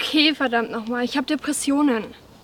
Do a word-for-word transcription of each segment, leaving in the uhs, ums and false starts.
okay, verdammt nochmal. Ich habe Depressionen.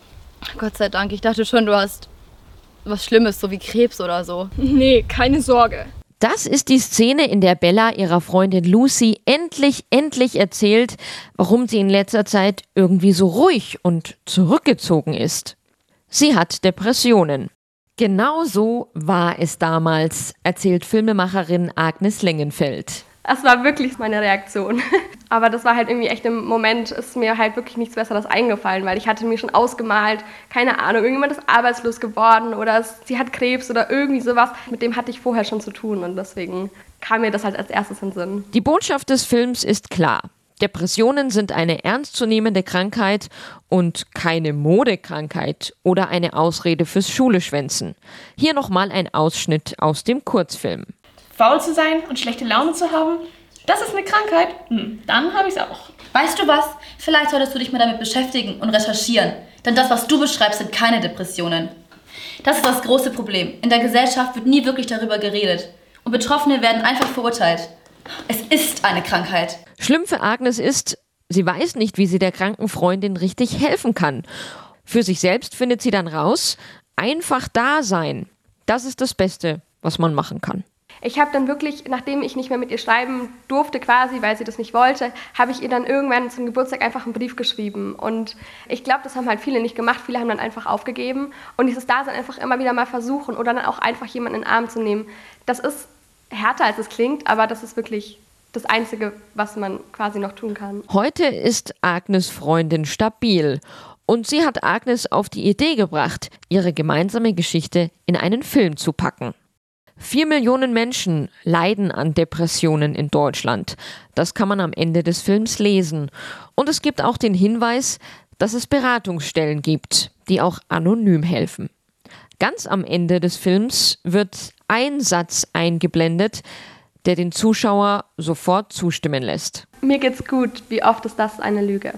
Gott sei Dank, ich dachte schon, du hast was Schlimmes, so wie Krebs oder so. Nee, keine Sorge. Das ist die Szene, in der Bella ihrer Freundin Lucy endlich, endlich erzählt, warum sie in letzter Zeit irgendwie so ruhig und zurückgezogen ist. Sie hat Depressionen. Genau so war es damals, erzählt Filmemacherin Agnes Lengenfeld. Das war wirklich meine Reaktion. Aber das war halt irgendwie echt im Moment, ist mir halt wirklich nichts Besseres eingefallen, weil ich hatte mir schon ausgemalt, keine Ahnung, irgendjemand ist arbeitslos geworden oder es, sie hat Krebs oder irgendwie sowas. Mit dem hatte ich vorher schon zu tun und deswegen kam mir das halt als erstes in den Sinn. Die Botschaft des Films ist klar. Depressionen sind eine ernstzunehmende Krankheit und keine Modekrankheit oder eine Ausrede fürs Schuleschwänzen. Hier nochmal ein Ausschnitt aus dem Kurzfilm. Faul zu sein und schlechte Laune zu haben, das ist eine Krankheit? Hm, dann habe ich es auch. Weißt du was? Vielleicht solltest du dich mal damit beschäftigen und recherchieren. Denn das, was du beschreibst, sind keine Depressionen. Das ist das große Problem. In der Gesellschaft wird nie wirklich darüber geredet. Und Betroffene werden einfach verurteilt. Es ist eine Krankheit. Schlimm für Agnes ist, sie weiß nicht, wie sie der kranken Freundin richtig helfen kann. Für sich selbst findet sie dann raus, einfach da sein. Das ist das Beste, was man machen kann. Ich habe dann wirklich, nachdem ich nicht mehr mit ihr schreiben durfte quasi, weil sie das nicht wollte, habe ich ihr dann irgendwann zum Geburtstag einfach einen Brief geschrieben. Und ich glaube, das haben halt viele nicht gemacht. Viele haben dann einfach aufgegeben. Und dieses Dasein einfach immer wieder mal versuchen oder dann auch einfach jemanden in den Arm zu nehmen. Das ist härter, als es klingt, aber das ist wirklich das Einzige, was man quasi noch tun kann. Heute ist Agnes' Freundin stabil. Und sie hat Agnes auf die Idee gebracht, ihre gemeinsame Geschichte in einen Film zu packen. Vier Millionen Menschen leiden an Depressionen in Deutschland. Das kann man am Ende des Films lesen. Und es gibt auch den Hinweis, dass es Beratungsstellen gibt, die auch anonym helfen. Ganz am Ende des Films wird ein Satz eingeblendet, der den Zuschauer sofort zustimmen lässt. Mir geht's gut. Wie oft ist das eine Lüge?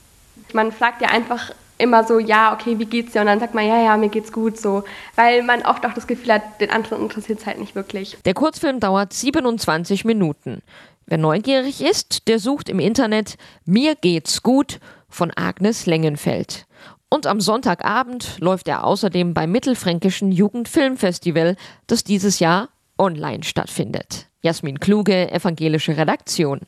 Man fragt ja einfach immer so, ja, okay, wie geht's dir? Und dann sagt man, ja, ja, mir geht's gut, so. Weil man oft auch das Gefühl hat, den anderen interessiert es halt nicht wirklich. Der Kurzfilm dauert siebenundzwanzig Minuten. Wer neugierig ist, der sucht im Internet Mir geht's gut von Agnes Lengenfeld. Und am Sonntagabend läuft er außerdem beim Mittelfränkischen Jugendfilmfestival, das dieses Jahr online stattfindet. Jasmin Kluge, evangelische Redaktion.